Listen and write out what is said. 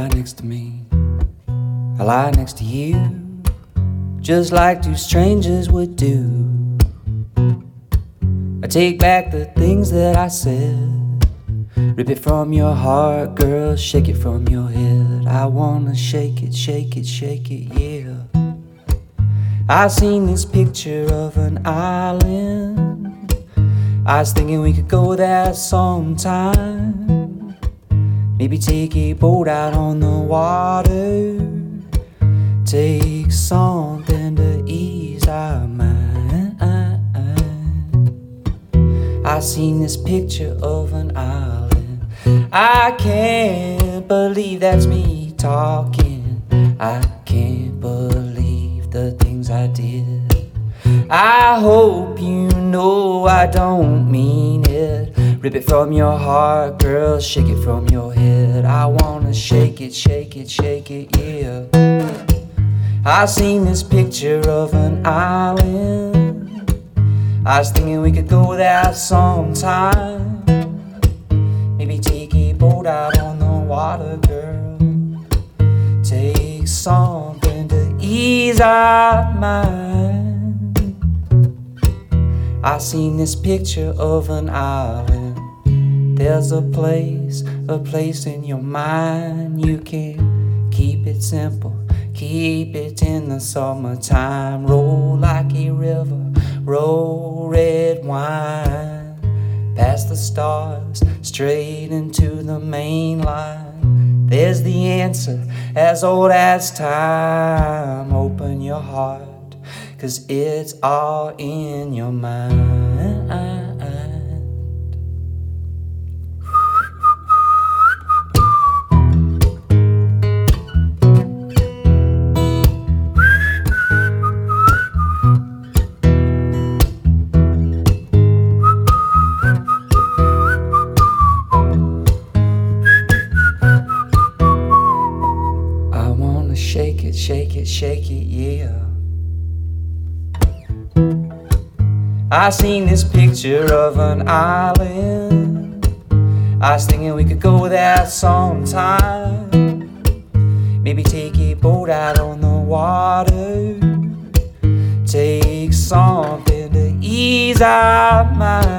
lie next to me, I lie next to you, just like two strangers would do. I take back the things that I said, rip it from your heart, girl, shake it from your head. I wanna shake it, shake it, shake it, yeah. I seen this picture of an island, I was thinking we could go there sometime. Maybe take a boat out on the water, take something to ease our mind. I seen this picture of an island, I can't believe that's me talking. I can't believe the things I did. I hope you know I don't mean it. Rip it from your heart, girl, shake it from your head. I wanna shake it, shake it, shake it, yeah. I seen this picture of an island, I was thinking we could go there sometime. Maybe take a boat out on the water, girl, take something to ease our mind. I seen this picture of an island, there's a place in your mind. You can keep it simple, keep it in the summertime. Roll like a river, roll red wine, past the stars, straight into the main line. There's the answer, as old as time. Open your heart, 'cause it's all in your mind. I wanna shake it, shake it, shake it, yeah. I seen this picture of an island, I was thinking we could go there sometime. Maybe take a boat out on the water, take something to ease our mind.